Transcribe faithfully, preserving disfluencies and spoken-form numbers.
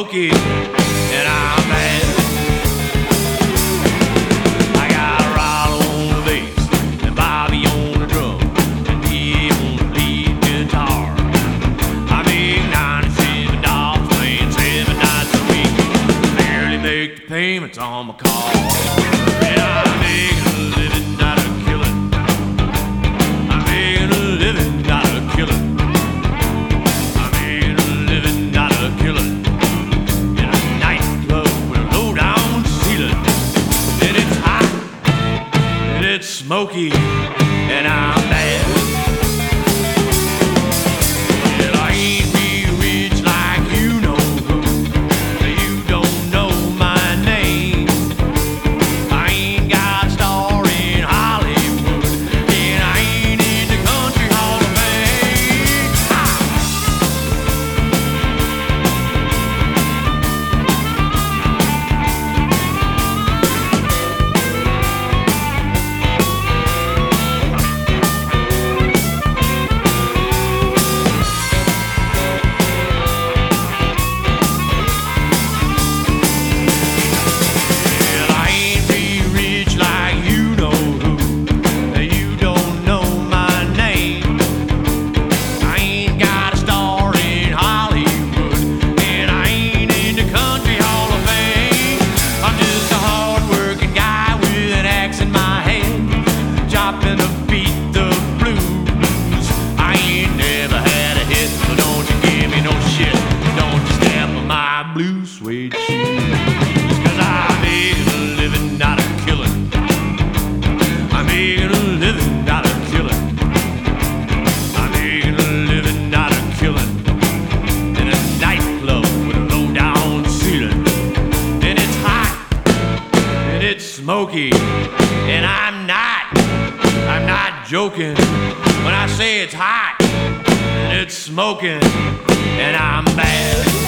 smoky, and I'm bad. I got Rollo on the bass and Bobby on the drum and he on the lead guitar. I make ninety-seven dollars playing seven nights a week. Barely make the payments on my car. And I'm making a living, not a killing. I'm making a living, not a killing. I'm making a living, not a killing. In a nightclub with a low-down ceiling. And it's hot, and it's smoky, and I'm bad. Well, I ain't real rich like you know who. You don't know my name. I ain't got a star in Hollywood, and I ain't in the Country Hall of Fame. Ah! Well, I ain't real rich like you know who. You don't know my name. I ain't got a star in Hollywood, and I ain't in the Country Hall of Fame. I'm just a hard-working guy with an axe in my hand, chopping to beat the blues. I ain't never had a hit, so don't you give me no shit. Don't you step on my blue suede shoes. Cause I'm making a living, not a killing. I'm making a living, not a killing. I'm making a living, not a killing. In a nightclub with a low-down ceiling. And it's hot, and it's smoky, and I'm not, I'm not joking when I say it's hot, and it's smoking, and I'm bad.